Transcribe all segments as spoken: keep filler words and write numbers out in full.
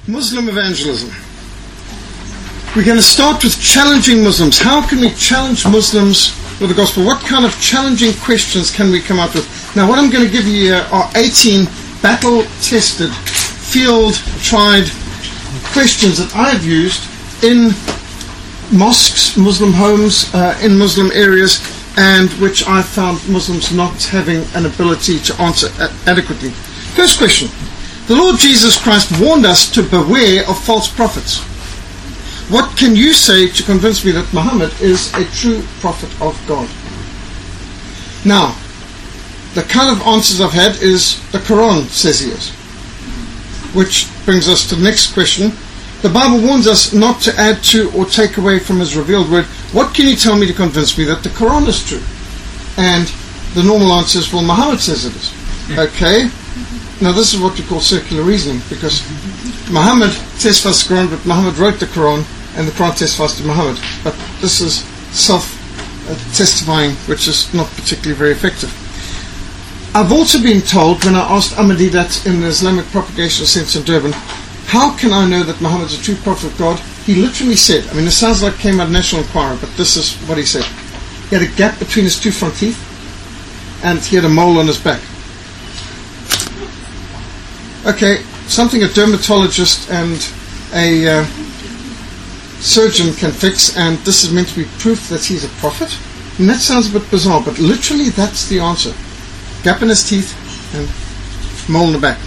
Muslim evangelism. We're going to start with challenging Muslims. How can we challenge Muslims with the gospel? What kind of challenging questions can we come up with? Now, what I'm going to give you here are eighteen battle-tested, field-tried questions that I've used in mosques, Muslim homes, uh, in Muslim areas, and which I found Muslims not having an ability to answer a- adequately. First question. The Lord Jesus Christ warned us to beware of false prophets. What can you say to convince me that Muhammad is a true prophet of God? Now, the kind of answers I've had is the Quran says he is. Which brings us to the next question. The Bible warns us not to add to or take away from his revealed word. What can you tell me to convince me that the Quran is true? And the normal answer is, well, Muhammad says it is. Okay. Now this is what we call circular reasoning, because Muhammad testifies to the Quran, but Muhammad wrote the Quran, and the Quran testifies to Muhammad. But this is self-testifying, which is not particularly very effective. I've also been told, when I asked Ahmadi that in the Islamic Propagation Centre in Durban, how can I know that Muhammad is a true prophet of God? He literally said, I mean, it sounds like it came out of National Enquirer, but this is what he said. He had a gap between his two front teeth, and he had a mole on his back. Okay, something a dermatologist and a uh, surgeon can fix, and this is meant to be proof that he's a prophet? And that sounds a bit bizarre, but literally that's the answer. Gap in his teeth and mole in the back.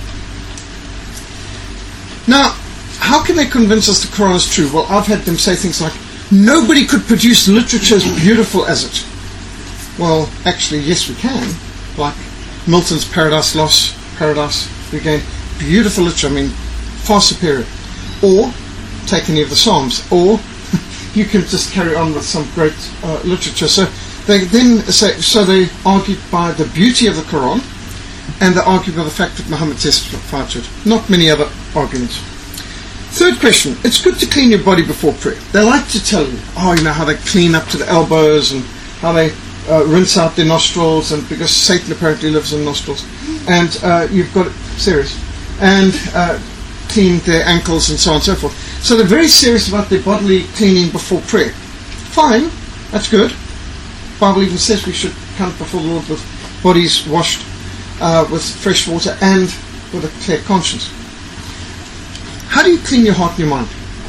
Now, how can they convince us the Quran is true? Well, I've had them say things like, nobody could produce literature as beautiful as it. Well, actually, yes, we can. Like Milton's Paradise Lost, Paradise Regained. Beautiful literature, I mean, far superior. Or take any of the Psalms. Or you can just carry on with some great uh, literature. So they then say, so they argue by the beauty of the Quran, and they argue by the fact that Muhammad testified to it. Not many other arguments. Third question. It's good to clean your body before prayer. They like to tell you, oh, you know, how they clean up to the elbows and how they uh, rinse out their nostrils, and because Satan apparently lives in nostrils. And uh, you've got it serious. And uh, clean their ankles and so on and so forth. So they're very serious about their bodily cleaning before prayer. Fine. That's good. The Bible even says we should come before the Lord with bodies washed uh, with fresh water and with a clear conscience. How do you clean your heart and your mind?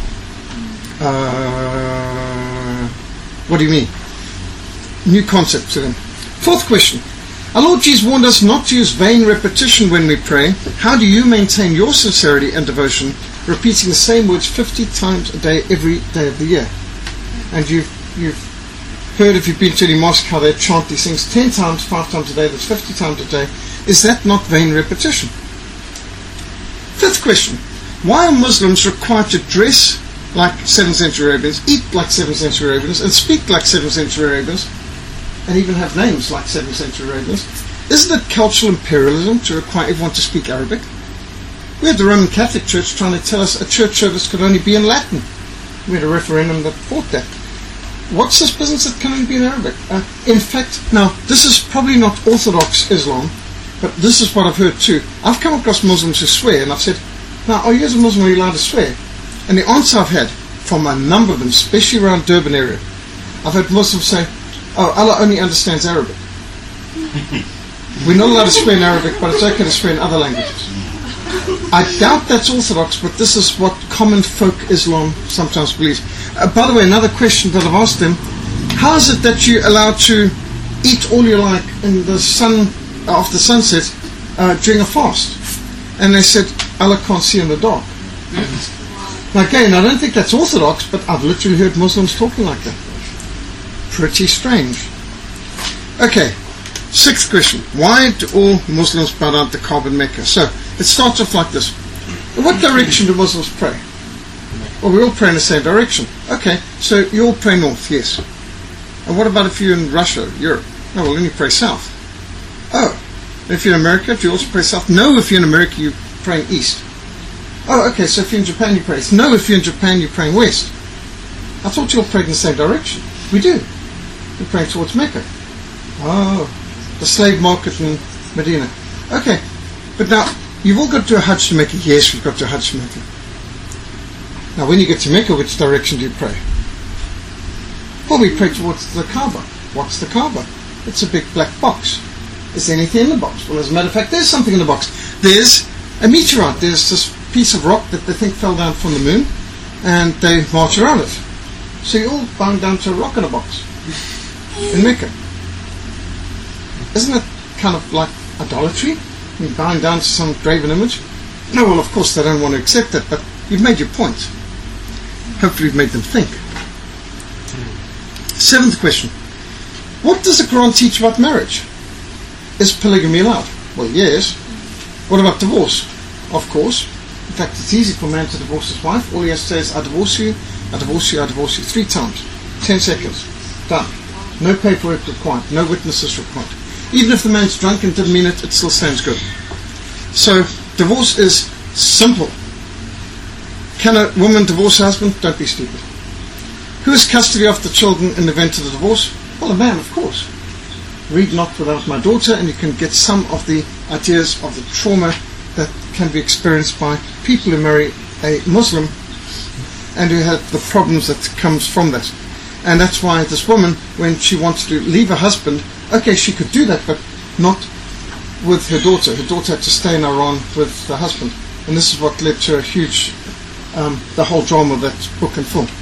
Uh, what do you mean? New concept to them. Fourth question. Our Lord Jesus warned us not to use vain repetition when we pray. How do you maintain your sincerity and devotion, repeating the same words fifty times a day, every day of the year? And you've, you've heard, if you've been to any mosque, how they chant these things ten times, five times a day, that's fifty times a day. Is that not vain repetition? Fifth question. Why are Muslims required to dress like seventh century Arabians, eat like seventh century Arabians, and speak like seventh century Arabians, and even have names like seventh century Arabians? Isn't it cultural imperialism to require everyone to speak Arabic? We had the Roman Catholic Church trying to tell us a church service could only be in Latin. We had a referendum that fought that. What's this business that can only be in Arabic? Uh, in fact, now, this is probably not Orthodox Islam, but this is what I've heard too. I've come across Muslims who swear, and I've said, now, are you as a Muslim, are you allowed to swear? And the answer I've had from a number of them, especially around Durban area, I've had Muslims say, oh, Allah only understands Arabic. We're not allowed to swear in Arabic, but it's okay to swear in other languages. I doubt that's orthodox, but this is what common folk Islam sometimes believes. Uh, by the way, another question that I've asked them, how is it that you're allowed to eat all you like in the sun, uh, after sunset, uh, during a fast? And they said, Allah can't see in the dark. Now again, I don't think that's orthodox, but I've literally heard Muslims talking like that. Pretty strange. Okay, sixth question. Why do all Muslims bow down to Kaaba in Mecca? So, it starts off like this. In what direction do Muslims pray? Well, we all pray in the same direction. Okay, so you all pray north, yes. And what about if you're in Russia, Europe? No, well, then you pray south. Oh, and if you're in America, do you also pray south? No, if you're in America, you're praying east. Oh, okay, so if you're in Japan, you pray east. No, if you're in Japan, you're praying west. I thought you all prayed in the same direction. We do. We're praying towards Mecca. Oh, the slave market in Medina. Okay, but now, you've all got to do a Hajj to Mecca. Yes, we've got to do a Hajj to Mecca. Now when you get to Mecca, which direction do you pray? Well, we pray towards the Kaaba. What's the Kaaba? It's a big black box. Is there anything in the box? Well, as a matter of fact, there's something in the box. There's a meteorite. There's this piece of rock that they think fell down from the moon, and they march around it. So you're all bound down to a rock in a box in Mecca. Isn't it kind of like idolatry? You're bowing down to some graven image? No, well, of course they don't want to accept it, but you've made your point. Hopefully you've made them think. Seventh question. What does the Quran teach about marriage? Is polygamy allowed? Well, yes. What about divorce? Of course. In fact, it's easy for a man to divorce his wife. All he has to say is, I divorce you, I divorce you, I divorce you. Three times. Ten seconds. Done. No paperwork required. No witnesses required. Even if the man's drunk and didn't mean it, it still stands good. So, divorce is simple. Can a woman divorce her husband? Don't be stupid. Who has custody of the children in the event of the divorce? Well, a man, of course. Read Not Without My Daughter, and you can get some of the ideas of the trauma that can be experienced by people who marry a Muslim and who have the problems that comes from that. And that's why this woman, when she wanted to leave her husband, okay, she could do that, but not with her daughter. Her daughter had to stay in Iran with the husband. And this is what led to a huge, um, the whole drama of that book and film.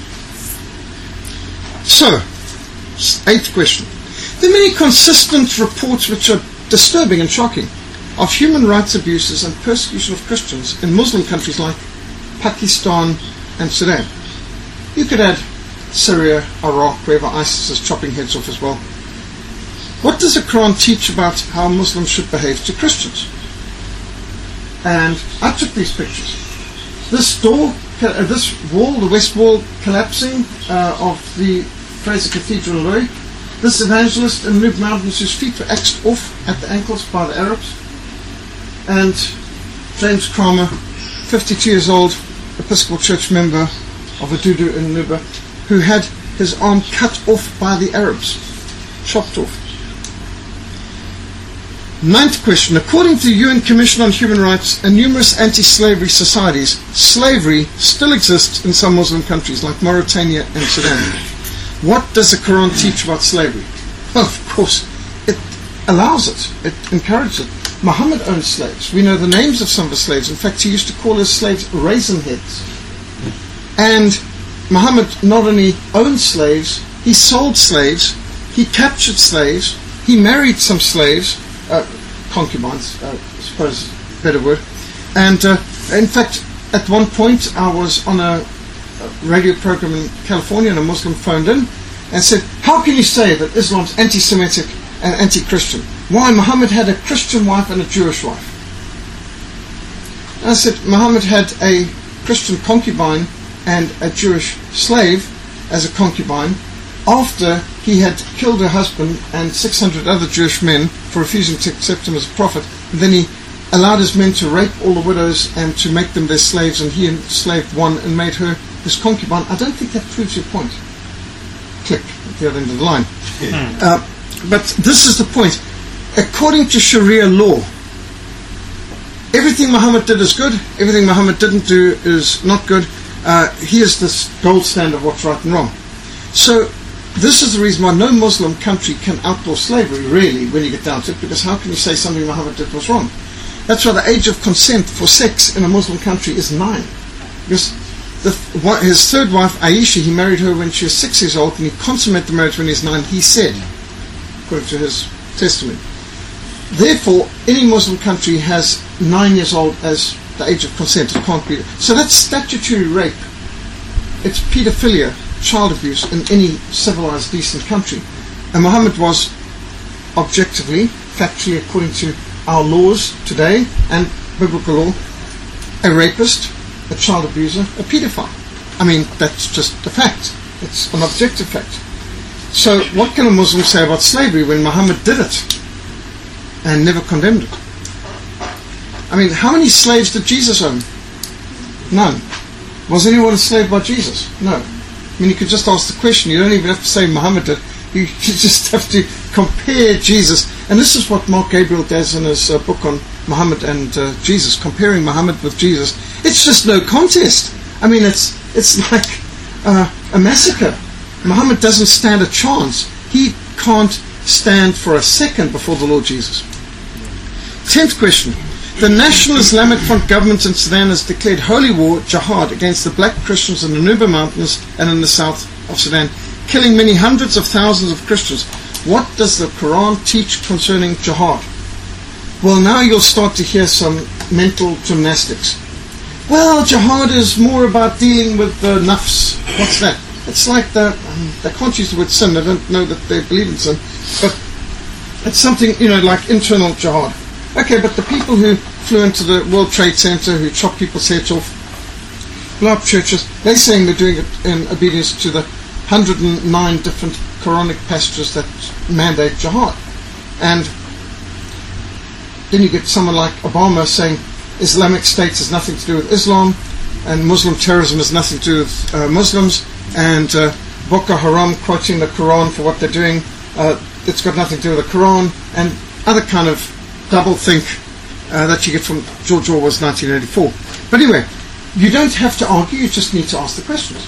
So, eighth question. There are many consistent reports which are disturbing and shocking of human rights abuses and persecution of Christians in Muslim countries like Pakistan and Sudan. You could add Syria, Iraq, wherever ISIS is chopping heads off as well. What does the Quran teach about how Muslims should behave to Christians? And I took these pictures. This door, uh, this wall, the west wall collapsing uh, of the Fraser Cathedral in Loy. This evangelist in Nub Mountains whose feet were axed off at the ankles by the Arabs. And James Kramer, fifty-two years old, Episcopal Church member of Adudu in Nuba, who had his arm cut off by the Arabs, chopped off. Ninth question. According to the U N Commission on Human Rights and numerous anti-slavery societies, slavery still exists in some Muslim countries like Mauritania and Sudan. What does the Quran teach about slavery? Well, of course, it allows it. It encourages it. Muhammad owned slaves. We know the names of some of the slaves. In fact, he used to call his slaves raisin heads. And Muhammad not only owned slaves, he sold slaves, he captured slaves, he married some slaves, uh, concubines, uh, I suppose is a better word. And uh, in fact, at one point I was on a radio program in California and a Muslim phoned in and said, how can you say that Islam's anti-Semitic and anti-Christian? Why? Muhammad had a Christian wife and a Jewish wife. And I said, Muhammad had a Christian concubine and a Jewish slave as a concubine after he had killed her husband and six hundred other Jewish men for refusing to accept him as a prophet. And then he allowed his men to rape all the widows and to make them their slaves, and he enslaved one and made her his concubine. I don't think that proves your point. Click at the other end of the line. uh, but this is the point. According to Sharia law, everything Muhammad did is good, everything Muhammad didn't do is not good. Uh, he is this gold standard of what's right and wrong. So this is the reason why no Muslim country can outlaw slavery, really, when you get down to it, because how can you say something Muhammad did was wrong? That's why the age of consent for sex in a Muslim country is nine. Because the, his third wife, Aisha, he married her when she was six years old, and he consummated the marriage when he was nine, he said, according to his testimony. Therefore, any Muslim country has nine years old as the age of consent. It can't be. So that's statutory rape. It's paedophilia, child abuse, in any civilized, decent country. And Muhammad was objectively, factually, according to our laws today and biblical law, a rapist, a child abuser, a paedophile. I mean, that's just a fact. It's an objective fact. So what can a Muslim say about slavery when Muhammad did it and never condemned it? I mean, how many slaves did Jesus own? None. Was anyone enslaved by Jesus? No. I mean, you could just ask the question. You don't even have to say Muhammad did. You just have to compare Jesus. And this is what Mark Gabriel does in his uh, book on Muhammad and uh, Jesus, comparing Muhammad with Jesus. It's just no contest. I mean, it's it's like uh, a massacre. Muhammad doesn't stand a chance. He can't stand for a second before the Lord Jesus. Tenth question. The National Islamic Front government in Sudan has declared holy war, jihad, against the black Christians in the Nuba Mountains and in the south of Sudan, killing many hundreds of thousands of Christians. What does the Quran teach concerning jihad? Well, now you'll start to hear some mental gymnastics. Well, jihad is more about dealing with the nafs. What's that? It's like the, um, they can't use the word sin, I don't know that they believe in sin, but it's something, you know, like internal jihad. Okay, but the people who flew into the World Trade Center, who chopped people's heads off, blow up churches, they're saying they're doing it in obedience to the one hundred nine different Quranic passages that mandate jihad. And then you get someone like Obama saying Islamic State has nothing to do with Islam, and Muslim terrorism has nothing to do with uh, Muslims, and uh, Boko Haram quoting the Quran for what they're doing, uh, it's got nothing to do with the Quran, and other kind of double think uh, that you get from George Orwell's nineteen eighty-four. But anyway, you don't have to argue, you just need to ask the questions.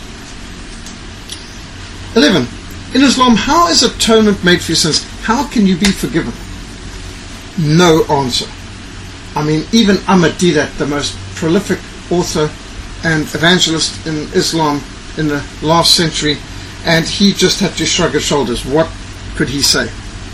eleven. In Islam, how is atonement made for your sins? How can you be forgiven? No answer. I mean, even Ahmad Didat, the most prolific author and evangelist in Islam in the last century, and he just had to shrug his shoulders. What could he say?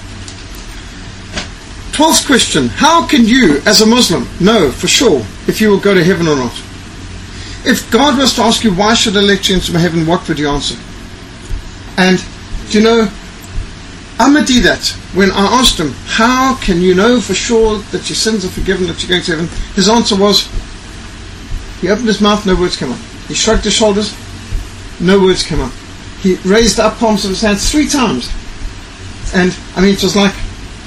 Twelfth question. How can you, as a Muslim, know for sure if you will go to heaven or not? If God was to ask you, why should I let you into heaven, what would you answer? And, do you know, Ahmad Didat, when I asked him, how can you know for sure that your sins are forgiven, that you're going to heaven? His answer was, he opened his mouth, no words came out. He shrugged his shoulders, no words came out. He raised the up palms of his hands three times. And, I mean, it was like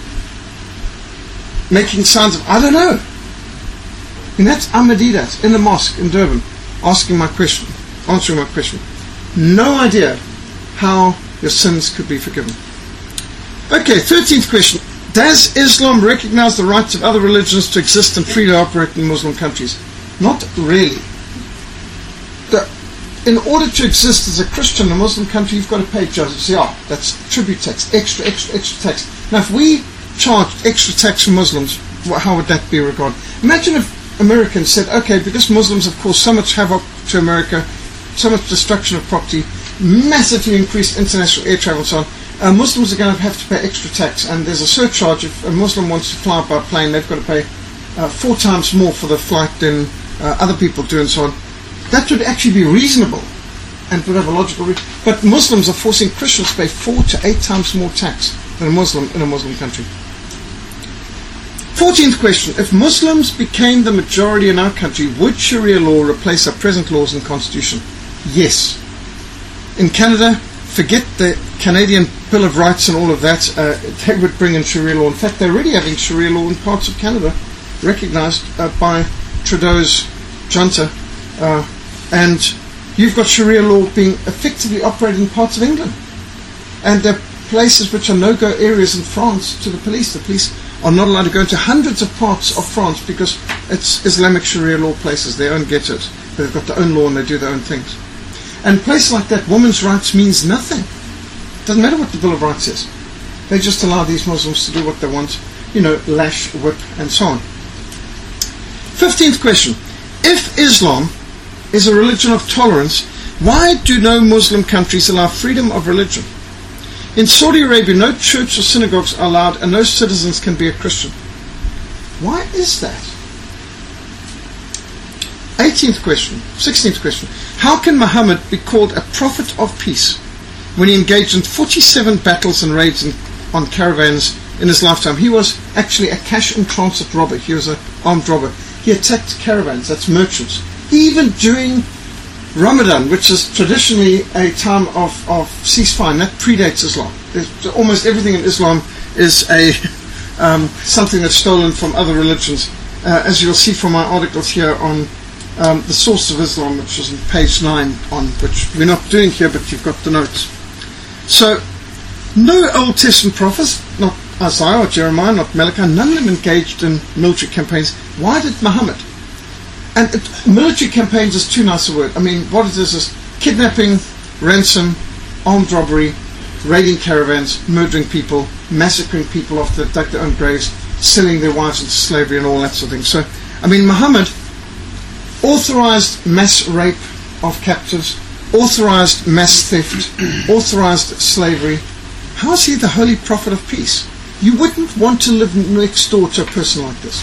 making sounds of, I don't know. And that's Ahmad Didat in the mosque in Durban, asking my question, answering my question. No idea how your sins could be forgiven. Okay, thirteenth question. Does Islam recognize the rights of other religions to exist and freely operate in Muslim countries? Not really. The, in order to exist as a Christian in a Muslim country, you've got to pay jizya. That's tribute tax, extra, extra, extra tax. Now, if we charged extra tax for Muslims, how would that be regarded? Imagine if Americans said, okay, because Muslims have caused so much havoc to America, so much destruction of property, massively increased international air travel and so on, uh, Muslims are going to have to pay extra tax, and there's a surcharge. If a Muslim wants to fly by plane, they've got to pay uh, four times more for the flight than uh, other people do and so on. That would actually be reasonable and would have a logical reason. But Muslims are forcing Christians to pay four to eight times more tax than a Muslim in a Muslim country. fourteenth question. If Muslims became the majority in our country, would Sharia law replace our present laws and constitution? Yes. In Canada, forget the Canadian Bill of Rights and all of that. Uh, they would bring in Sharia law. In fact, they're already having Sharia law in parts of Canada, recognised uh, by Trudeau's junta. Uh, and you've got Sharia law being effectively operated in parts of England. And there are places which are no-go areas in France to the police. The police are not allowed to go into hundreds of parts of France because it's Islamic Sharia law places, their own ghettos. They've got their own law and they do their own things. And places like that, women's rights means nothing. It doesn't matter what the Bill of Rights says. They just allow these Muslims to do what they want, you know, lash, whip, and so on. Fifteenth question. If Islam is a religion of tolerance, why do no Muslim countries allow freedom of religion? In Saudi Arabia, no church or synagogues are allowed and no citizens can be a Christian. Why is that? eighteenth question, sixteenth question. How can Muhammad be called a prophet of peace when he engaged in forty-seven battles and raids in, on caravans in his lifetime? He was actually a cash and transit robber. He was an armed robber. He attacked caravans, that's merchants. Even during Ramadan, which is traditionally a time of, of ceasefire, and that predates Islam. There's, almost everything in Islam is a um, something that's stolen from other religions. Uh, as you'll see from my articles here on um, the source of Islam, which is on page nine, on which we're not doing here, but you've got the notes. So, no Old Testament prophets, not Isaiah or Jeremiah, not Malachi, none of them engaged in military campaigns. Why did Muhammad? And it, military campaigns is too nice a word. I mean, what it is is kidnapping, ransom, armed robbery, raiding caravans, murdering people, massacring people after they dug their own graves, selling their wives into slavery and all that sort of thing. So, I mean, Muhammad authorized mass rape of captives, authorized mass theft, authorized slavery. How is he the holy prophet of peace? You wouldn't want to live next door to a person like this.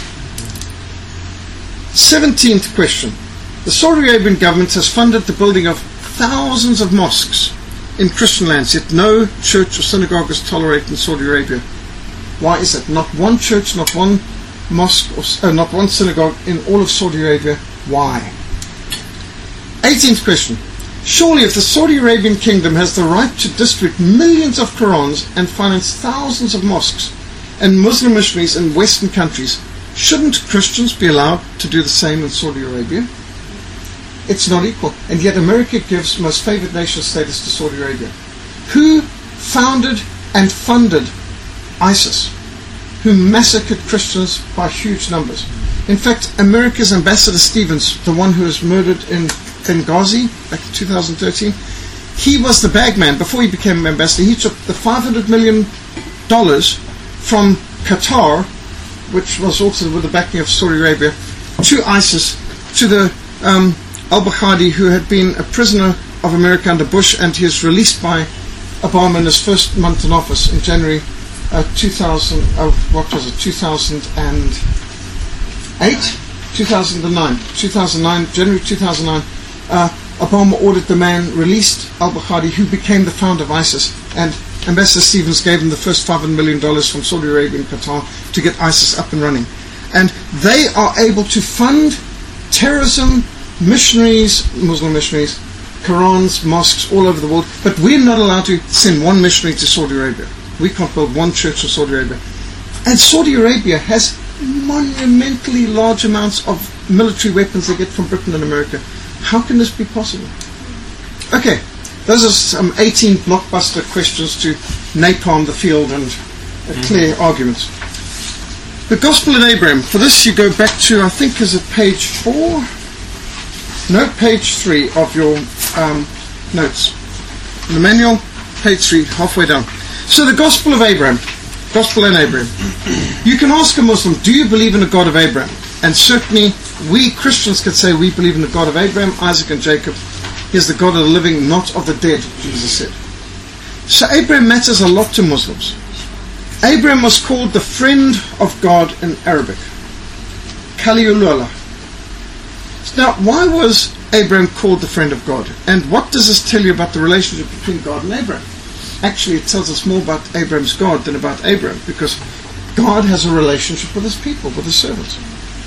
Seventeenth question. The Saudi Arabian government has funded the building of thousands of mosques in Christian lands, yet no church or synagogue is tolerated in Saudi Arabia. Why is it? Not one church, not one mosque, or uh, not one synagogue in all of Saudi Arabia. Why? eighteenth question. Surely if the Saudi Arabian kingdom has the right to distribute millions of Qurans and finance thousands of mosques and Muslim missionaries in Western countries, shouldn't Christians be allowed to do the same in Saudi Arabia? It's not equal. And yet America gives most favored nation status to Saudi Arabia. Who founded and funded ISIS? Who massacred Christians by huge numbers? In fact, America's Ambassador Stevens, the one who was murdered in Benghazi back in two thousand thirteen, he was the bagman. Before he became ambassador, he took the five hundred million dollars from Qatar, which was also with the backing of Saudi Arabia, to ISIS, to the um, al-Baghdadi, who had been a prisoner of America under Bush, and he was released by Obama in his first month in office in January uh, two thousand. Uh, what was it? two thousand eight, two thousand nine, two thousand nine, January two thousand nine. Uh, Obama ordered the man released, al-Baghdadi, who became the founder of ISIS, and Ambassador Stevens gave him the first five hundred million dollars from Saudi Arabia and Qatar to get ISIS up and running. And they are able to fund terrorism, missionaries, Muslim missionaries, Qurans, mosques all over the world, but we're not allowed to send one missionary to Saudi Arabia. We can't build one church in Saudi Arabia. And Saudi Arabia has monumentally large amounts of military weapons they get from Britain and America. How can this be possible? Okay, those are some eighteen blockbuster questions to napalm the field and uh, clear mm-hmm. arguments. The Gospel in Abraham. For this you go back to, I think, is it page four? No, page three of your um, notes. The manual, page three, halfway down. So the Gospel of Abraham. Gospel in Abraham. You can ask a Muslim, do you believe in the God of Abraham? And certainly we Christians could say we believe in the God of Abraham, Isaac and Jacob. He is the God of the living, not of the dead, Jesus said. So Abraham matters a lot to Muslims. Abraham was called the friend of God in Arabic. Khalilullah. Now, why was Abraham called the friend of God? And what does this tell you about the relationship between God and Abraham? Actually, it tells us more about Abraham's God than about Abraham, because God has a relationship with his people, with his servants.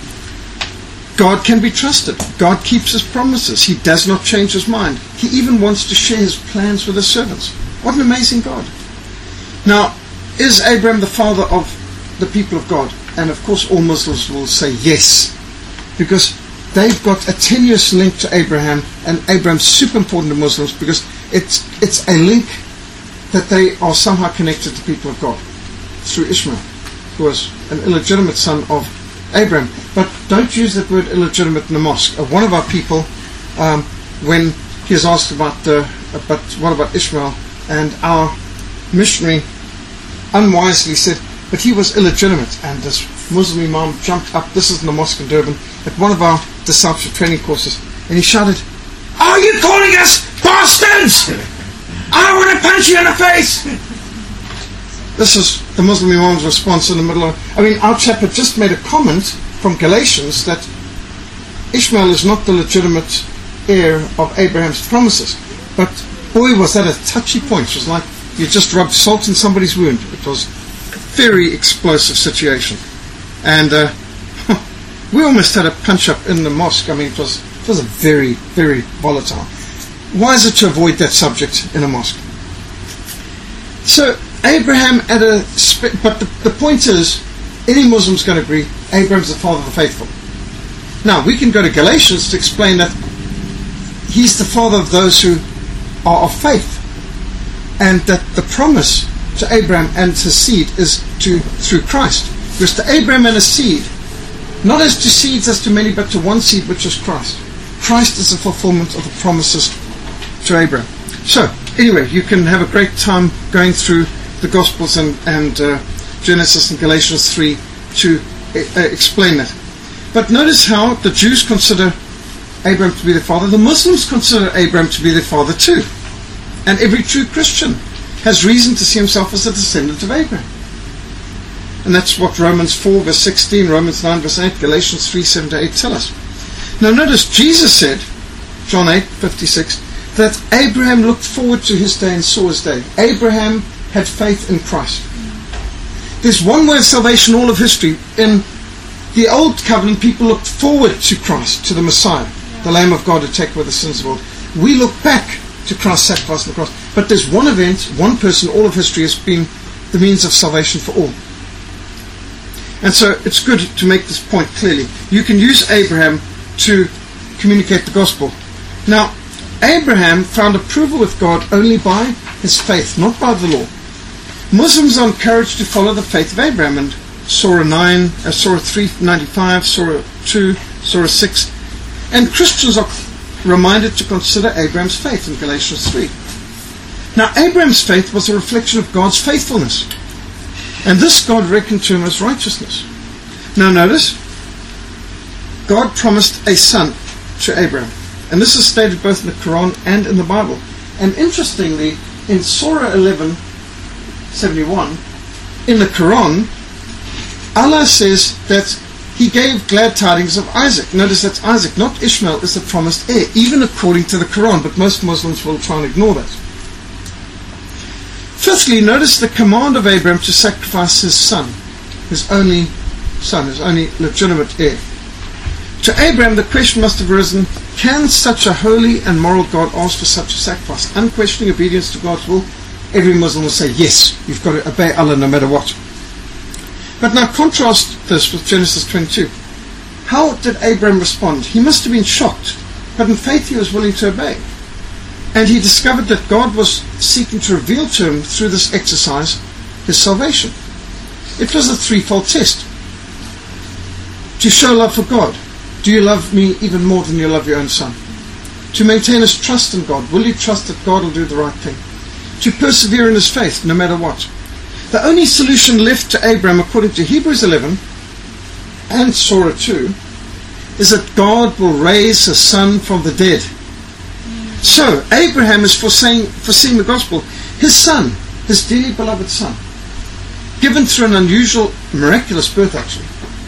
God can be trusted. God keeps his promises. He does not change his mind. He even wants to share his plans with his servants. What an amazing God. Now, is Abraham the father of the people of God? And of course all Muslims will say yes, because they've got a tenuous link to Abraham, and Abraham's super important to Muslims because it's it's a link that they are somehow connected to the people of God through Ishmael, who was an illegitimate son of Abraham. But don't use that word illegitimate in the mosque. Uh, one of our people, um, when he was asked about uh, about what about Ishmael, and our missionary unwisely said, but he was illegitimate, and this Muslim imam jumped up, this is in the mosque in Durban, at one of our discipleship training courses, and he shouted, "Are you calling us bastards? I want to punch you in the face!" This is the Muslim imam's response in the middle of, I mean, our chap had just made a comment from Galatians that Ishmael is not the legitimate heir of Abraham's promises. But boy, was that a touchy point. It was like you just rubbed salt in somebody's wound. It was a very explosive situation. And uh, we almost had a punch-up in the mosque. I mean, it was, it was a very, very volatile. Why is it to avoid that subject in a mosque? So, Abraham at a... Spe- but the, the point is, any Muslim's going to agree, Abraham's the father of the faithful. Now, we can go to Galatians to explain that he's the father of those who are of faith, and that the promise to Abraham and his seed is to through Christ. Because to Abraham and his seed, Not as to seeds as to many, but to one seed, which is Christ. Christ is the fulfillment of the promises to Abraham. So, anyway, you can have a great time going through the Gospels and, and uh, Genesis and Galatians three to uh, explain that. But notice how the Jews consider Abraham to be their father. The Muslims consider Abraham to be their father too. And every true Christian has reason to see himself as a descendant of Abraham. And that's what Romans four verse sixteen, Romans nine verse eight, Galatians three seven to eight tell us. Now notice Jesus said, John eight fifty-six, that Abraham looked forward to his day and saw his day. Abraham had faith in Christ. There's one way of salvation all of history. In the Old Covenant, people looked forward to Christ, to the Messiah, the Lamb of God to take away the sins of the world. We look back to Christ's sacrifice on the cross. But there's one event, one person, all of history has been the means of salvation for all. And so it's good to make this point clearly. You can use Abraham to communicate the gospel. Now, Abraham found approval with God only by his faith, not by the law. Muslims are encouraged to follow the faith of Abraham, and Surah nine, uh, Surah three ninety-five, Surah two, Surah six. And Christians are reminded to consider Abraham's faith in Galatians three. Now, Abraham's faith was a reflection of God's faithfulness. And this God reckoned to him as righteousness. Now notice, God promised a son to Abraham. And this is stated both in the Quran and in the Bible. And interestingly, in Surah eleven seventy-one, in the Quran, Allah says that He gave glad tidings of Isaac. Notice that's Isaac, not Ishmael, is the promised heir, even according to the Quran, but most Muslims will try and ignore that. Fifthly, notice the command of Abraham to sacrifice his son, his only son, his only legitimate heir. To Abraham, the question must have arisen, can such a holy and moral God ask for such a sacrifice? Unquestioning obedience to God's will, every Muslim will say, yes, you've got to obey Allah no matter what. But now contrast this with Genesis twenty-two. How did Abraham respond? He must have been shocked, but in faith he was willing to obey. And he discovered that God was seeking to reveal to him through this exercise his salvation. It was a threefold test. To show love for God. Do you love me even more than you love your own son? To maintain his trust in God. Will you trust that God will do the right thing? To persevere in his faith no matter what. The only solution left to Abraham, according to Hebrews eleven and Surah two, is that God will raise his son from the dead. So, Abraham is foreseeing, foreseeing the gospel. His son, his dearly beloved son, given through an unusual, miraculous birth actually,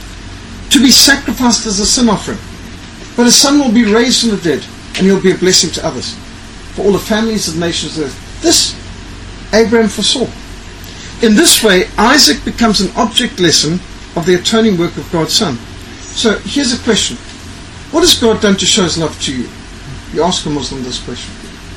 to be sacrificed as a sin offering. But his son will be raised from the dead, and he'll be a blessing to others, for all the families of nations of the earth. This Abraham foresaw. In this way, Isaac becomes an object lesson of the atoning work of God's Son. So, here's a question. What has God done to show his love to you? You ask a Muslim this question.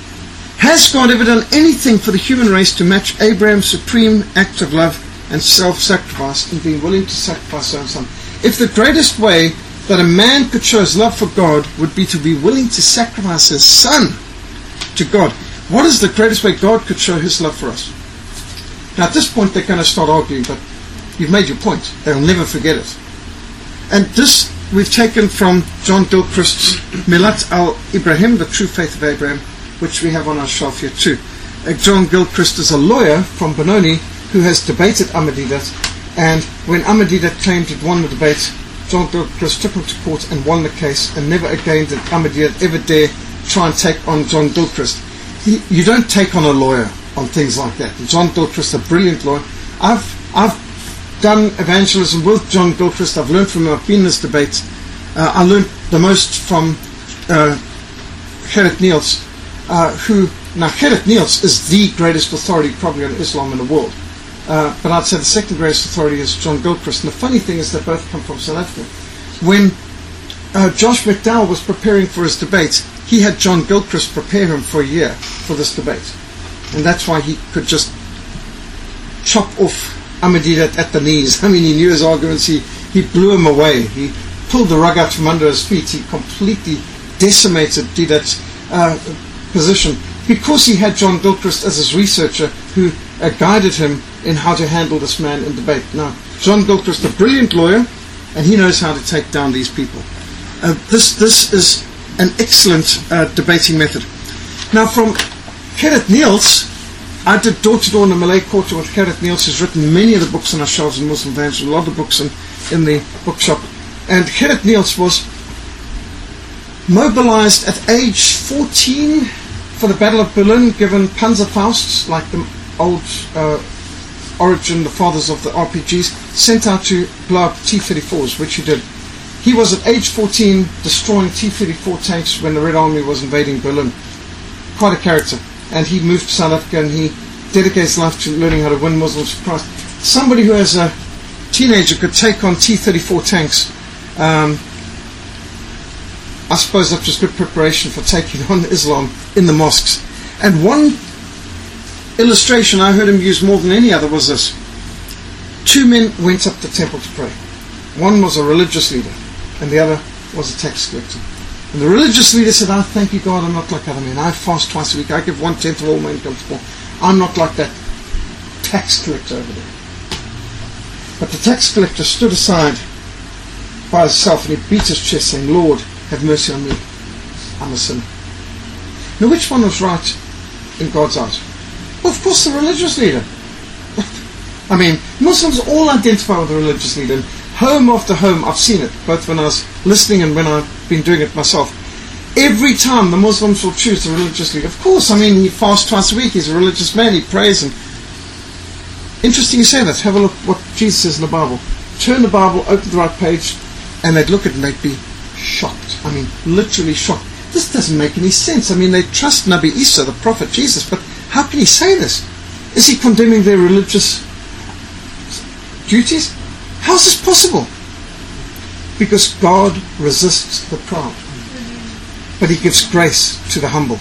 Has God ever done anything for the human race to match Abraham's supreme act of love and self-sacrifice in being willing to sacrifice his own son? If the greatest way that a man could show his love for God would be to be willing to sacrifice his son to God, what is the greatest way God could show his love for us? Now at this point they're going to start arguing, but you've made your point. They'll never forget it. And this we've taken from John Gilchrist's Milat al-Ibrahim, the true faith of Abraham, which we have on our shelf here too. Uh, John Gilchrist is a lawyer from Benoni who has debated Ahmadiyyat, and when Ahmadiyyat claimed he'd won the debate, John Gilchrist took him to court and won the case, and never again did Ahmadiyyat ever dare try and take on John Gilchrist. He, you don't take on a lawyer on things like that. And John Gilchrist, a brilliant lawyer. I've I've done evangelism with John Gilchrist. I've learned from him. I've been in this debate. Uh, I learned the most from uh, Gerrit Niels, uh, who, now Gerrit Niels is the greatest authority probably on Islam in the world. Uh, but I'd say the second greatest authority is John Gilchrist. And the funny thing is they both come from South Africa. When uh, Josh McDowell was preparing for his debate, he had John Gilchrist prepare him for a year for this debate. And that's why he could just chop off Ahmadiyyat at the knees. I mean, he knew his arguments. He, he blew him away. He pulled the rug out from under his feet. He completely decimated Didat's uh, position because he had John Gilchrist as his researcher who uh, guided him in how to handle this man in debate. Now, John Gilchrist, a brilliant lawyer, and he knows how to take down these people. Uh, this this is an excellent uh, debating method. Now, from Gerrit Niels, I did door-to-door in the Malay Quarter with Gerrit Niels, who's written many of the books on our shelves in Muslim evangelism, a lot of the books in, in the bookshop. And Gerrit Niels was mobilized at age fourteen for the Battle of Berlin, given Panzerfausts, like the old uh, Origin, the fathers of the R P Gs, sent out to blow up T thirty-fours, which he did. He was at age fourteen destroying T thirty-four tanks when the Red Army was invading Berlin. Quite a character. And he moved to South Africa and he dedicates his life to learning how to win Muslims for Christ. Somebody who as a teenager could take on T thirty-four tanks, um, I suppose that was good preparation for taking on Islam in the mosques. And one illustration I heard him use more than any other was this. Two men went up to the temple to pray. One was a religious leader and the other was a tax collector. And the religious leader said, I thank you, God, I'm not like other men. I fast twice a week. I give one-tenth of all my income to poor. I'm not like that tax collector over there. But the tax collector stood aside by himself and he beat his chest saying, Lord, have mercy on me. I'm a sinner. Now, which one was right in God's eyes? Well, of course, the religious leader. I mean, Muslims all identify with the religious leader. And home after home, I've seen it, both when I was listening and when I've been doing it myself. Every time the Muslims will choose the religious leader. Of course, I mean, he fasts twice a week. He's a religious man. He prays. And interesting you say that. Have a look what Jesus says in the Bible. Turn the Bible, open the right page, and they'd look at it and they'd be shocked. I mean, literally shocked. This doesn't make any sense. I mean, they trust Nabi Isa, the prophet Jesus, but how can he say this? Is he condemning their religious duties? How is this possible? Because God resists the proud, but he gives grace to the humble.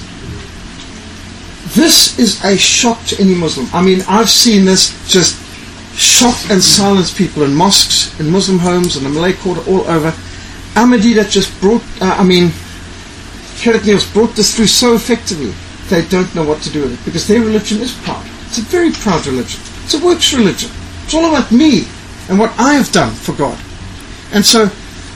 This is a shock to any Muslim. I mean, I've seen this just shock and silence people in mosques, in Muslim homes, in the Malay Quarter, all over. Ahmadiyya just brought, uh, I mean, Gerrit Niels brought this through so effectively. They don't know what to do with it because their religion is proud. It's a very proud religion. It's a works religion. It's all about me and what I have done for God. And so,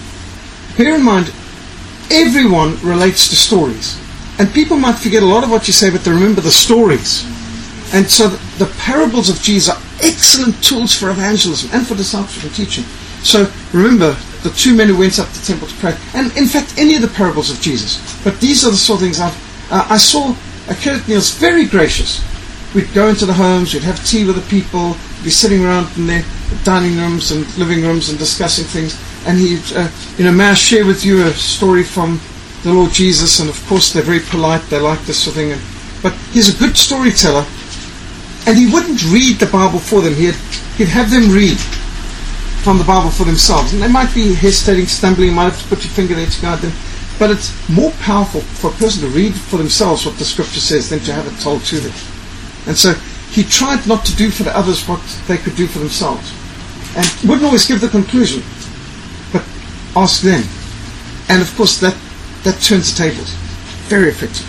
bear in mind, everyone relates to stories. And people might forget a lot of what you say, but they remember the stories. And so the, the parables of Jesus are excellent tools for evangelism and for discipleship and teaching. So remember the two men who went up to the temple to pray. And in fact, any of the parables of Jesus. But these are the sort of things I've, uh, I saw uh, Gerrit Niels very gracious. We'd go into the homes, we'd have tea with the people, be sitting around in their dining rooms and living rooms and discussing things. And he'd, uh, you know, may I share with you a story from the Lord Jesus? And of course they're very polite, they like this sort of thing. And, but he's a good storyteller. And he wouldn't read the Bible for them. He'd, he'd have them read from the Bible for themselves. And they might be hesitating, stumbling, you might have to put your finger there to guide them. But it's more powerful for a person to read for themselves what the Scripture says than to have it told to them. And so he tried not to do for the others what they could do for themselves. And wouldn't always give the conclusion, but ask them. And of course that, that turns the tables. Very effective.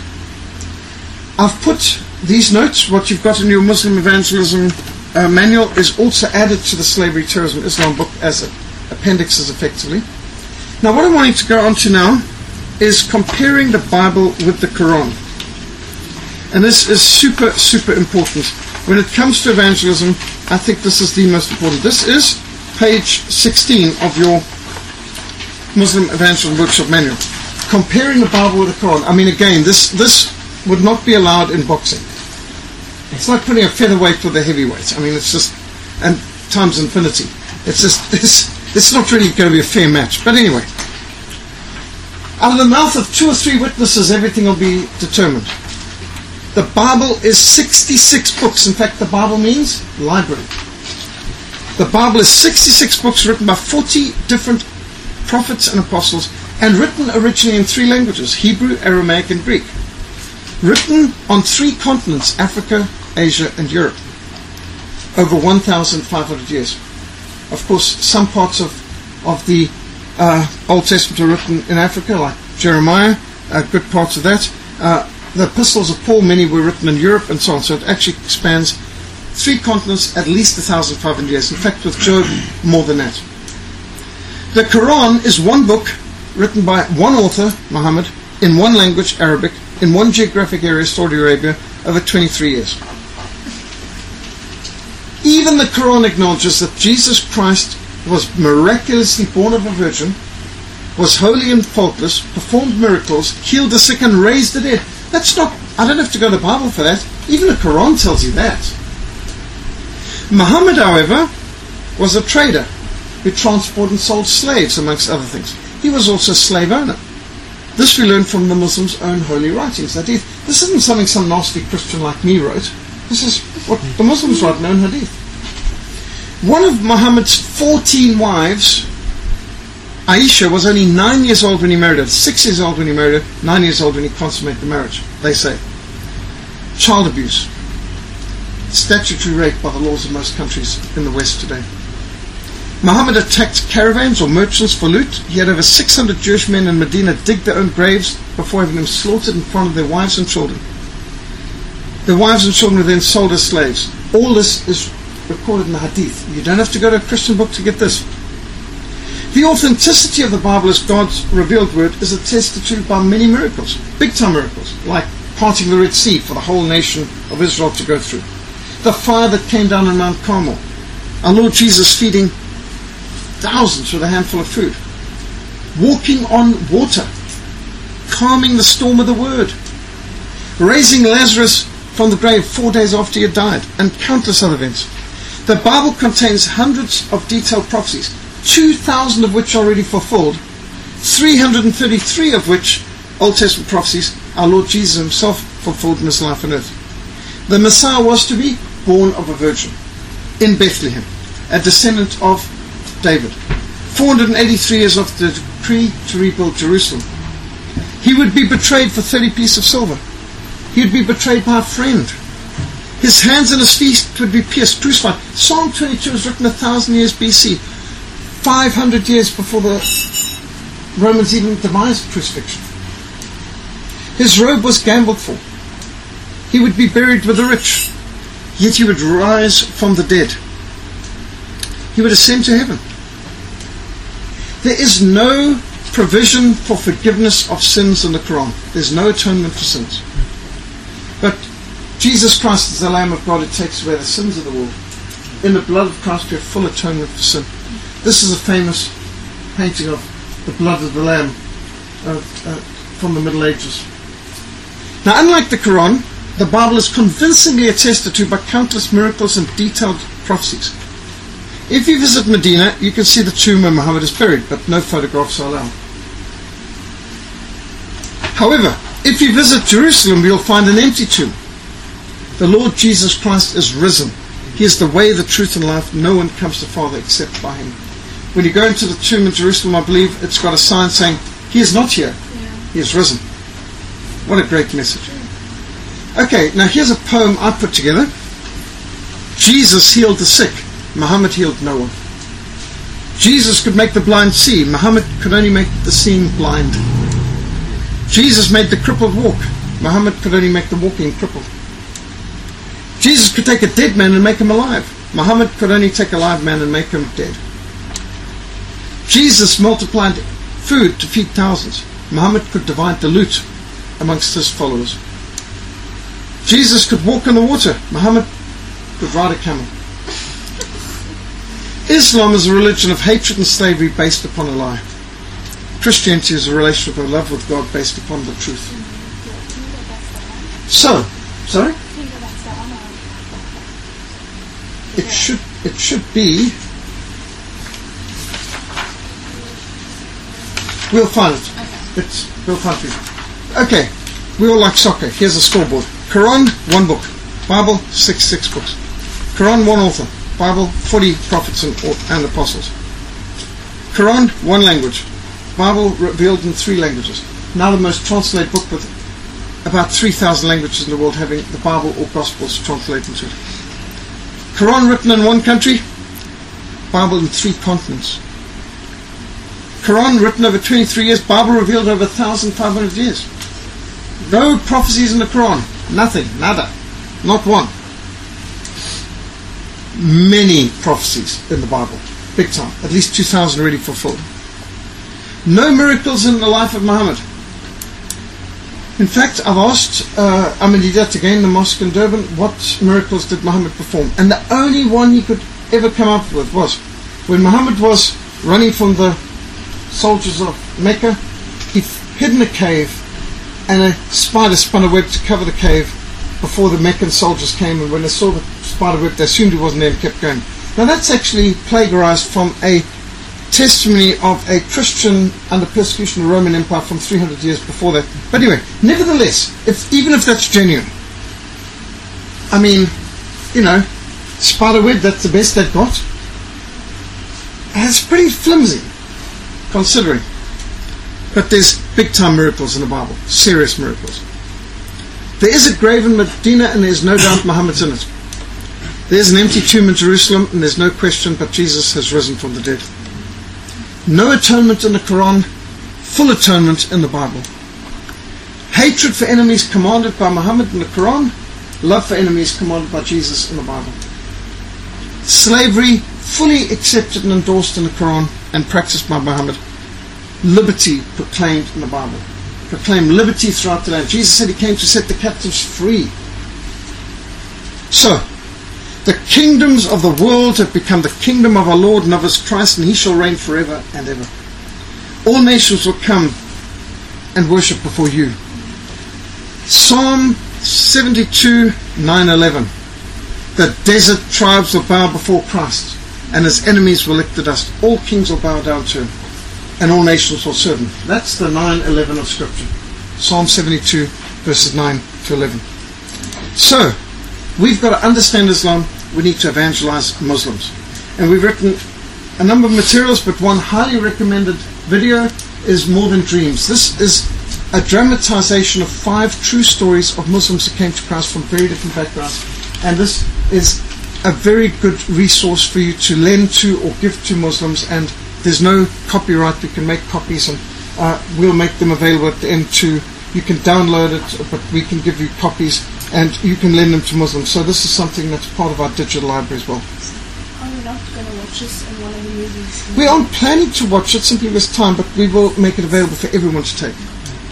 I've put these notes, what you've got in your Muslim evangelism uh, manual, is also added to the Slavery, Terrorism, Islam book as a, appendixes effectively. Now what I'm wanting to go on to now is comparing the Bible with the Quran. And this is super, super important. When it comes to evangelism, I think this is the most important. This is page sixteen of your Muslim Evangelism Workshop Manual. Comparing the Bible with the Quran. I mean, again, this, this would not be allowed in boxing. It's like putting a featherweight with a heavyweight. I mean, it's just, and times infinity. It's just, it's, it's not really going to be a fair match. But anyway, out of the mouth of two or three witnesses, everything will be determined. The Bible is sixty-six books. In fact, the Bible means library. The Bible is sixty-six books written by forty different prophets and apostles, and written originally in three languages, Hebrew, Aramaic, and Greek. Written on three continents, Africa, Asia, and Europe. Over one thousand five hundred years. Of course, some parts of, of the uh, Old Testament are written in Africa, like Jeremiah, uh, good parts of that. Uh, the epistles of Paul, many were written in Europe, and so on. So it actually spans three continents, at least one thousand five hundred years. In fact, with Job, more than that. The Quran is one book written by one author, Muhammad, in one language, Arabic, in one geographic area, Saudi Arabia, over twenty-three years. Even the Quran acknowledges that Jesus Christ was miraculously born of a virgin, was holy and faultless, performed miracles, healed the sick and raised the dead. That's not, I don't have to go to the Bible for that. Even the Quran tells you that. Muhammad, however, was a trader who transported and sold slaves, amongst other things. He was also a slave owner. This we learn from the Muslims' own holy writings. That is, this isn't something some nasty Christian like me wrote. This is what the Muslims write in their own hadith. One of Muhammad's fourteen wives, Aisha, was only nine years old when he married her, six years old when he married her, nine years old when he consummated the marriage, they say. Child abuse. Statutory rape by the laws of most countries in the West today. Muhammad attacked caravans or merchants for loot. He had over six hundred Jewish men in Medina dig their own graves before having them slaughtered in front of their wives and children. Their wives and children were then sold as slaves. All this is recorded in the Hadith. You don't have to go to a Christian book to get this. The authenticity of the Bible as God's revealed word is attested to by many miracles, big time miracles, like parting the Red Sea for the whole nation of Israel to go through. The fire that came down on Mount Carmel. Our Lord Jesus feeding thousands with a handful of food. Walking on water. Calming the storm with the word. Raising Lazarus from the grave four days after he had died. And countless other events. The Bible contains hundreds of detailed prophecies, two thousand of which are already fulfilled, three hundred thirty-three of which, Old Testament prophecies, our Lord Jesus himself fulfilled in his life on earth. The Messiah was to be born of a virgin in Bethlehem, a descendant of David. four hundred eighty-three years after the decree to rebuild Jerusalem. He would be betrayed for thirty pieces of silver. He would be betrayed by a friend. His hands and his feet would be pierced, crucified. Psalm twenty-two was written a thousand years B C, five hundred years before the Romans even devised crucifixion. His robe was gambled for. He would be buried with the rich, yet he would rise from the dead. He would ascend to heaven. There is no provision for forgiveness of sins in the Quran. There's no atonement for sins. But Jesus Christ is the Lamb of God who takes away the sins of the world. In the blood of Christ we have full atonement for sin. This is a famous painting of the blood of the Lamb uh, uh, from the Middle Ages. Now, unlike the Quran, the Bible is convincingly attested to by countless miracles and detailed prophecies. If you visit Medina, you can see the tomb where Muhammad is buried, but no photographs are allowed. However, if you visit Jerusalem, you'll find an empty tomb. The Lord Jesus Christ is risen. He is the way, the truth, and life. No one comes to the Father except by him. When you go into the tomb in Jerusalem, I believe it's got a sign saying, he is not here. Yeah. He is risen. What a great message. Okay, now here's a poem I put together. Jesus healed the sick. Muhammad healed no one. Jesus could make the blind see. Muhammad could only make the seeing blind. Jesus made the crippled walk. Muhammad could only make the walking crippled. Jesus could take a dead man and make him alive. Muhammad could only take a live man and make him dead. Jesus multiplied food to feed thousands. Muhammad could divide the loot amongst his followers. Jesus could walk on the water. Muhammad could ride a camel. Islam is a religion of hatred and slavery based upon a lie. Christianity is a relationship of love with God based upon the truth. So, sorry? It should it should be. We'll find it. It's we'll find it. Okay, we all like soccer. Here's a scoreboard. Quran, one book. Bible, six six books. Quran, one author. Bible, forty prophets and, and apostles. Quran, one language. Bible revealed in three languages. Now the most translated book with about three thousand languages in the world having the Bible or Gospels translated into it. Quran written in one country. Bible in three continents. Quran written over twenty-three years. Bible revealed over one thousand five hundred years. No prophecies in the Quran. Nothing. Nada. Not one. Many prophecies in the Bible. Big time. At least two thousand already fulfilled. No miracles in the life of Muhammad. In fact, I've asked uh, Ahmadiyya again, the mosque in Durban, what miracles did Muhammad perform? And the only one he could ever come up with was when Muhammad was running from the soldiers of Mecca, he hid in a cave and a spider spun a web to cover the cave before the Meccan soldiers came, and when they saw the spider web they assumed he wasn't there and kept going. Now that's actually plagiarized from a testimony of a Christian under persecution of the Roman Empire from three hundred years before that. But anyway, nevertheless, if, even if that's genuine, I mean, you know, spider web, that's the best they've got. It's pretty flimsy, considering. But there's big time miracles in the Bible, serious miracles. There is a grave in Medina and there's no doubt Muhammad's in it. There's an empty tomb in Jerusalem and there's no question but Jesus has risen from the dead. No atonement in the Quran, full atonement in the Bible. Hatred for enemies commanded by Muhammad in the Quran, love for enemies commanded by Jesus in the Bible. Slavery fully accepted and endorsed in the Quran and practiced by Muhammad. Liberty proclaimed in the Bible. Proclaim liberty throughout the land. Jesus said he came to set the captives free. So, the kingdoms of the world have become the kingdom of our Lord and of his Christ, and he shall reign forever and ever. All nations will come and worship before you. Psalm seventy-two, nine, eleven. The desert tribes will bow before Christ, and his enemies will lick the dust. All kings will bow down to him, and all nations will serve him. That's the nine eleven of Scripture. Psalm seventy-two, verses nine to eleven. So, we've got to understand Islam. We need to evangelize Muslims. And we've written a number of materials, but one highly recommended video is More Than Dreams. This is a dramatization of five true stories of Muslims who came to Christ from very different backgrounds. And this is a very good resource for you to lend to or give to Muslims, and there's no copyright. We can make copies, and uh, we'll make them available at the end too. You can download it, but we can give you copies, and you can lend them to Muslims. So this is something that's part of our digital library as well. Are you not going to watch this in one of the movies? We aren't planning to watch it simply this time, but we will make it available for everyone to take.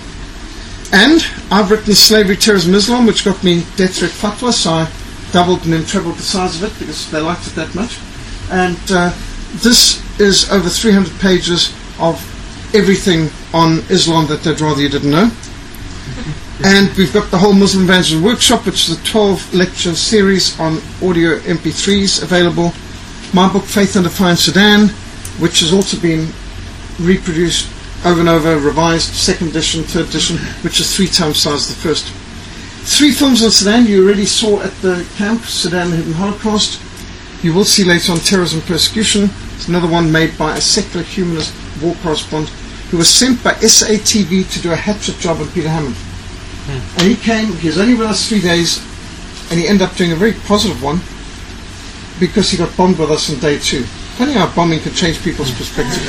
And I've written Slavery, Terrorism, Islam, which got me death threat fatwa, so I doubled and then trebled the size of it because they liked it that much. And uh, this is over three hundred pages of everything on Islam that they'd rather you didn't know. And we've got the whole Muslim Evangelism Workshop, which is a twelve lecture series on audio M P threes available. My book, Faith and Defiance Sudan, which has also been reproduced over and over, revised, second edition, third edition, which is three times the size of the first. Three films on Sudan you already saw at the camp, Sudan, the Hidden Holocaust. You will see later on Terrorism, Persecution. It's another one made by a secular humanist war correspondent who was sent by S A T V to do a hatchet job on Peter Hammond. Hmm. And he came, he was only with us three days, and he ended up doing a very positive one because he got bombed with us on day two. Funny how bombing can change people's perspective.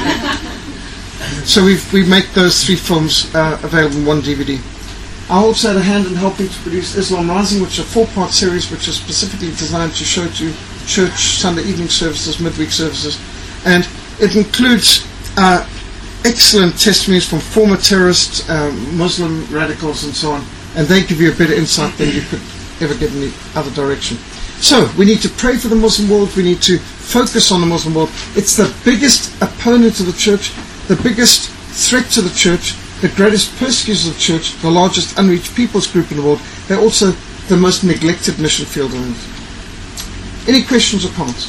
So we've, we make those three films uh, available in one D V D. I also had a hand in helping to produce Islam Rising, which is a four-part series which is specifically designed to show to church Sunday evening services, midweek services, and it includes uh, excellent testimonies from former terrorists, uh, Muslim radicals and so on, and they give you a better insight than you could ever get in the other direction. So we need to pray for the Muslim world, we need to focus on the Muslim world. It's the biggest opponent of the church, the biggest threat to the church, the greatest persecutors of the church, the largest unreached peoples group in the world. They're also the most neglected mission field on earth. Any questions or comments?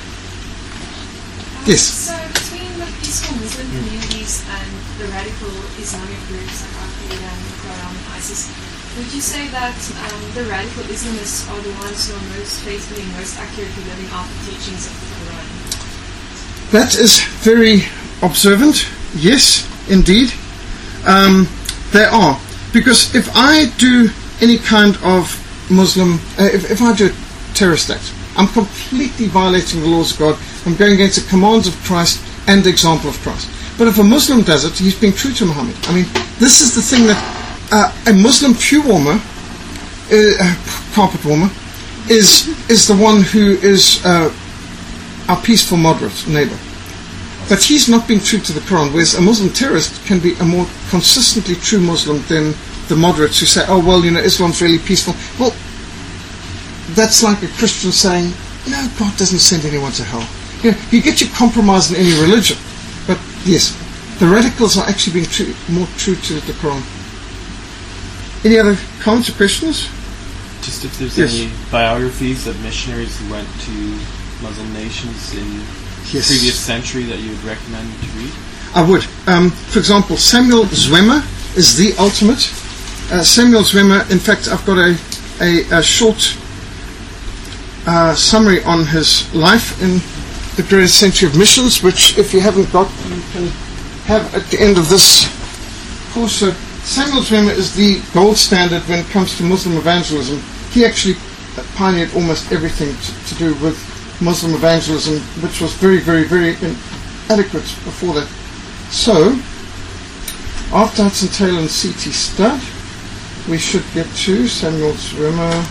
Um, yes? So between the peaceful Muslim communities and the radical Islamic groups like Al-Qaeda and Boko Haram and ISIS, would you say that um, the radical Islamists are the ones who are most faithfully, most accurately living out the teachings of the Quran? That is very observant. Yes, indeed. Um, they are. Because if I do any kind of Muslim, uh, if, if I do a terrorist act, I'm completely violating the laws of God. I'm going against the commands of Christ and the example of Christ. But if a Muslim does it, he's being true to Muhammad. I mean, this is the thing that uh, a Muslim pew warmer, uh, carpet warmer, is is the one who is uh, our peaceful, moderate neighbor. But he's not been true to the Quran, whereas a Muslim terrorist can be a more consistently true Muslim than the moderates who say, oh, well, you know, Islam's really peaceful. Well, that's like a Christian saying, no, God doesn't send anyone to hell. You know, you get your compromise in any religion. But yes, the radicals are actually being true, more true to the Quran. Any other comments or questions? Just if there's Yes. any biographies of missionaries who went to Muslim nations in Yes. the previous century that you would recommend to read? I would. Um, for example, Samuel Zwemmer is the ultimate. Uh, Samuel Zwemmer, in fact, I've got a, a, a short uh, summary on his life in the Greatest Century of Missions, which, if you haven't got, you can have at the end of this course. So Samuel Zwemmer is the gold standard when it comes to Muslim evangelism. He actually pioneered almost everything to, to do with Muslim evangelism, which was very, very, very inadequate before that. So, after Hudson Taylor and C T Studd, we should get to Samuel Zwemmer.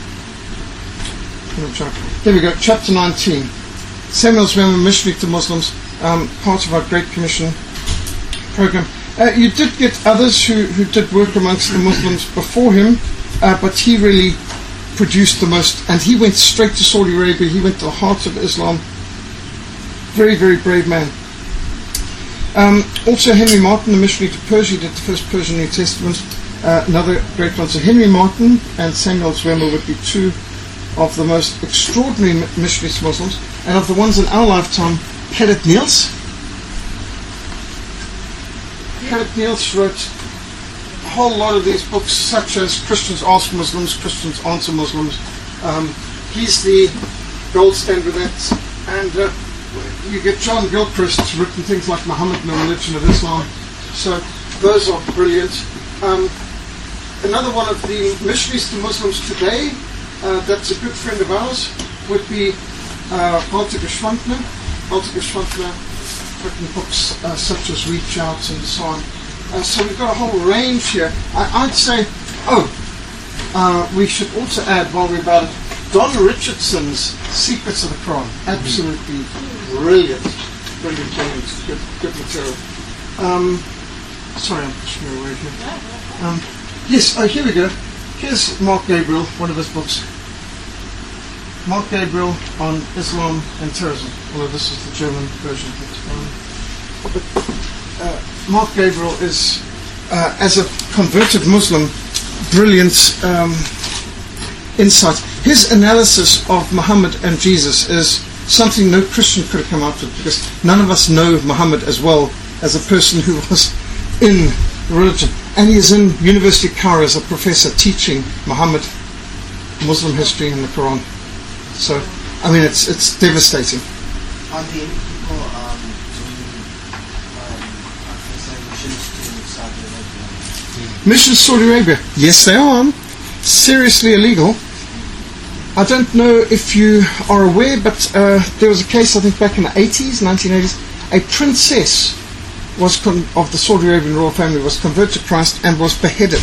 There we go, chapter nineteen. Samuel Zwemmer, missionary to Muslims, um, part of our Great Commission program. Uh, you did get others who, who did work amongst the Muslims before him, uh, but he really produced the most, and he went straight to Saudi Arabia. He went to the heart of Islam. Very, very brave man. Um, also Henry Martin, the missionary to Persia, did the first Persian New Testament. Uh, another great one. So Henry Martin and Samuel Zwemmer would be two of the most extraordinary missionaries to Muslims. And of the ones in our lifetime, Gerrit Niels. Gerrit Niels wrote a whole lot of these books, such as Christians Ask Muslims, Christians Answer Muslims. Um, he's the gold standard of that. And uh, you get John Gilchrist, who's written things like Muhammad and the Religion of Islam. So those are brilliant. Um, another one of the missionaries to Muslims today, uh, that's a good friend of ours, would be uh, Walter Geschwantner. Walter Geschwantner written books uh, such as Reach Out and so on. Uh, so we've got a whole range here. I, I'd say, oh, uh, we should also add, while we're about it, Don Richardson's Secrets of the Quran. Absolutely brilliant. Brilliant, brilliant. Good, good material. Um, sorry, I'm pushing you away here. Um, yes, oh, here we go. Here's Mark Gabriel, one of his books. Mark Gabriel on Islam and Terrorism. Although this is the German version. But, um, uh, Mark Gabriel is, uh, as a converted Muslim, brilliant um, insight. His analysis of Muhammad and Jesus is something no Christian could have come up with, because none of us know Muhammad as well as a person who was in religion. And he is in University of Cairo as a professor teaching Muhammad, Muslim history and the Quran. So, I mean, it's it's devastating. Are there any people um, doing um, missions to Saudi Arabia? Missions to Saudi Arabia? Yes, they are. Seriously illegal. I don't know if you are aware, but uh, there was a case, I think, back in the eighties, nineteen eighties. A princess was con- of the Saudi Arabian royal family was converted to Christ and was beheaded.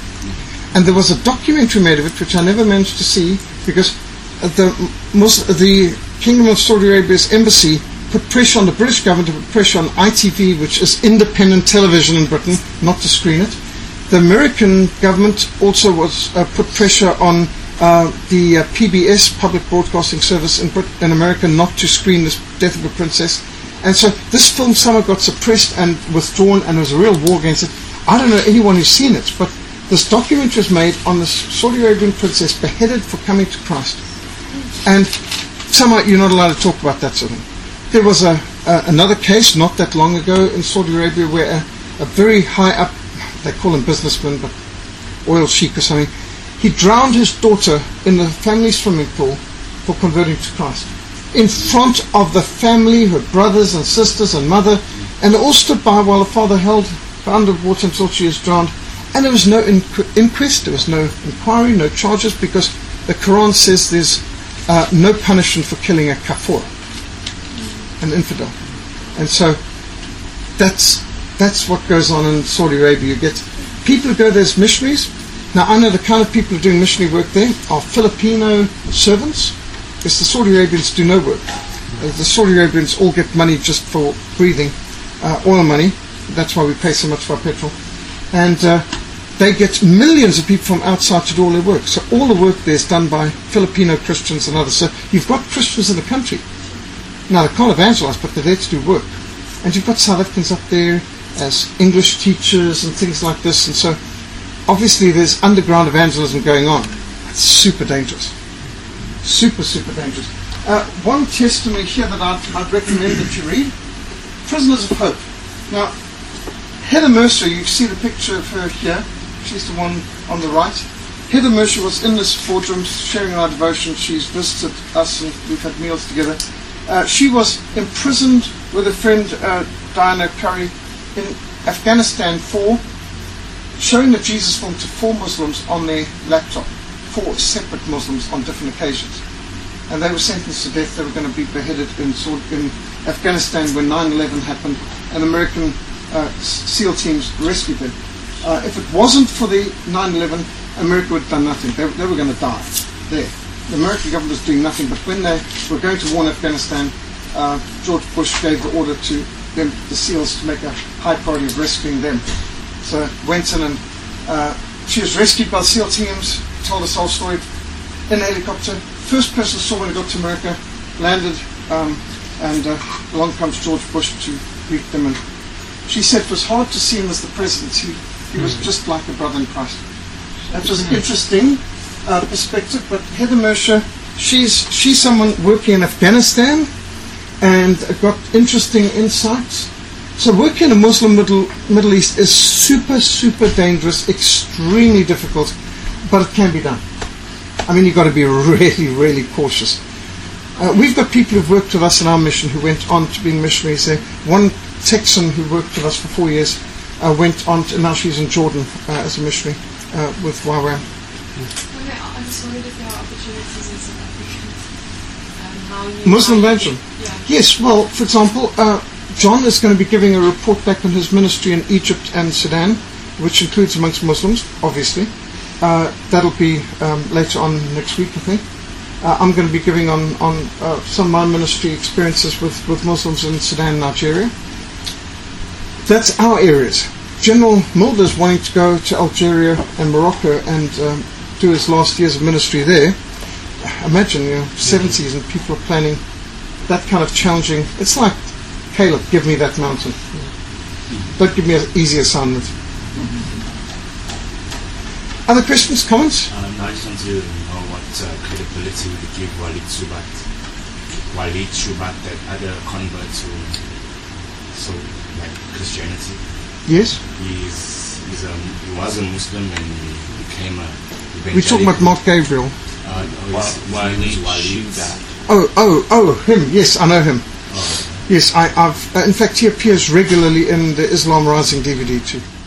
And there was a documentary made of it, which I never managed to see, because the Muslim, the Kingdom of Saudi Arabia's embassy put pressure on the British government to put pressure on I T V, which is independent television in Britain, not to screen it. The American government also was uh, put pressure on uh, the uh, P B S, Public Broadcasting Service in, Brit- in America, not to screen this Death of a Princess. And so this film somehow got suppressed and withdrawn, and there was a real war against it. I don't know anyone who's seen it, but this documentary was made on this Saudi Arabian princess beheaded for coming to Christ. And somehow you're not allowed to talk about that sort of thing. There was a, a another case not that long ago in Saudi Arabia where a, a very high up, they call him businessman, but oil sheik or something, he drowned his daughter in the family swimming pool for converting to Christ. In front of the family, her brothers and sisters and mother, and they all stood by while the father held her underwater until she was drowned. And there was no inqu- inquest, there was no inquiry, no charges, because the Quran says there's uh, no punishment for killing a kafir, an infidel. And so that's that's what goes on in Saudi Arabia. You get people who go there as missionaries. Now I know the kind of people who are doing missionary work there are Filipino servants, because the Saudi Arabians do no work. Uh, the Saudi Arabians all get money just for breathing, uh, oil money. That's why we pay so much for our petrol. And uh, they get millions of people from outside to do all their work. So all the work there is done by Filipino Christians and others. So you've got Christians in the country. Now, they can't evangelize, but they're there to do work. And you've got South Africans up there as English teachers and things like this. And so, obviously, there's underground evangelism going on. It's super dangerous. Super, super dangerous. Uh, one testimony here that I'd, I'd recommend that you read. Prisoners of Hope. Now, Heather Mercer, you see the picture of her here. She's the one on the right. Heather Mercer was in this boardroom sharing our devotion. She's visited us and we've had meals together. Uh, she was imprisoned with a friend, uh, Diana Curry, in Afghanistan for showing the Jesus film to four Muslims on their laptop. Four separate Muslims on different occasions. And they were sentenced to death. They were going to be beheaded in, in Afghanistan when nine eleven happened, and American uh, SEAL teams rescued them. Uh, if it wasn't for the nine eleven, America would have done nothing. They, they were going to die there. The American government was doing nothing, but when they were going to war in Afghanistan, uh, George Bush gave the order to them, the SEALs, to make a high priority of rescuing them. So went in and uh, she was rescued by the SEAL teams, told us the whole story in a helicopter. First person saw when he got to America, landed, um, and uh, along comes George Bush to greet them. And she said it was hard to see him as the president. He, he was just like a brother in Christ. That was an interesting uh, perspective. But Heather Mercer, she's she's someone working in Afghanistan and got interesting insights. So working in a Muslim Middle Middle East is super, super dangerous, extremely difficult, but it can be done. I mean, you've got to be really, really cautious. Uh, we've got people who've worked with us in our mission who went on to being missionaries there. One Texan who worked with us for four years uh, went on to, now she's in Jordan uh, as a missionary uh, with Y WAM. Okay, I just wondered if there are opportunities in South Africa. Um, how you Muslim might- evangelism. Yeah. Yes, well, for example, uh, John is going to be giving a report back on his ministry in Egypt and Sudan, which includes amongst Muslims, obviously. Uh, that'll be um, later on next week, I think. Uh, I'm going to be giving on, on uh, some of my ministry experiences with, with Muslims in Sudan and Nigeria. That's our areas. General Mulder's wanting to go to Algeria and Morocco and um, do his last years of ministry there. Imagine, you know, seventies and people are planning that kind of challenging. It's like, Caleb, give me that mountain. Don't give me an easy assignment. Other questions, comments? Um, I just want to know what uh, credibility would give Walid Subat, Walid Subat, that other convert to so like Christianity. Yes? He's, he's a, he was a Muslim and he became a. We're talking about Mark Gabriel. Uh, no, it's Walid Walid. Oh, oh, oh, him. Yes, I know him. Oh. Yes, I, I've. Uh, in fact, he appears regularly in the Islam Rising D V D too.